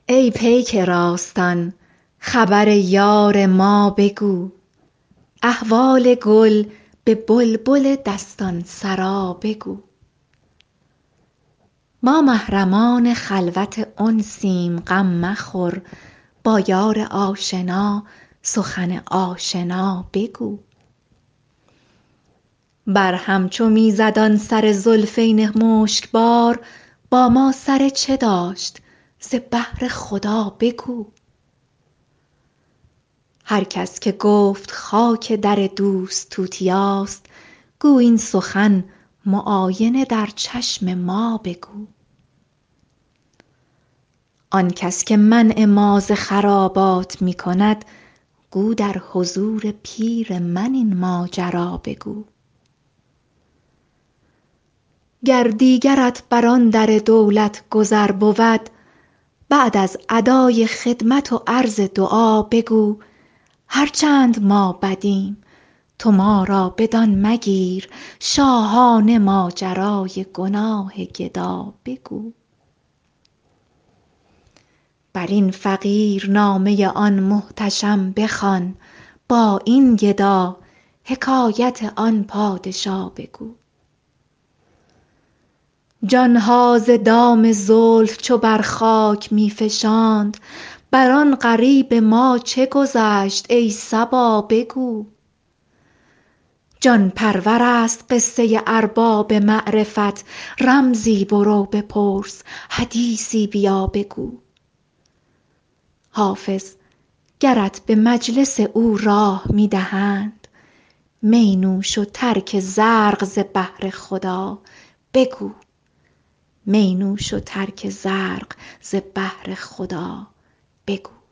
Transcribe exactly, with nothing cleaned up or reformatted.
ای پیک راستان خبر یار ما بگو، احوال گل به بلبل دستان سرا بگو. ما محرمان خلوت انسیم غم مخور، با یار آشنا سخن آشنا بگو. بر هم چو می زد آن سر زلفین مشکبار، با ما سر چه داشت ز بهر خدا بگو. هر کس که گفت خاک در دوست توتیاست، گو این سخن معاینه در چشم ما بگو. آن کس که منع ما ز خرابات می کند، گو در حضور پیر من این ماجرا بگو. گر دیگرت بر آن در دولت گذر بود، بعد از ادای خدمت و عرض دعا بگو. هرچند ما بدیم تو ما را بدان مگیر، شاهانه ماجرای گناه گدا بگو. بر این فقیر نامه آن محتشم بخوان، با این گدا حکایت آن پادشا بگو. جانها ز دام زلف چو بر خاک می فشاند، بر آن غریب ما چه گذشت ای صبا بگو. جان پرور است قصه ارباب معرفت، رمزی برو بپرس حدیثی بیا بگو. حافظ گرت به مجلس او راه می دهند، می نوش و ترک زرق ز بهر خدا بگو. می نوش و ترک زرق ز بهر خدا بگو.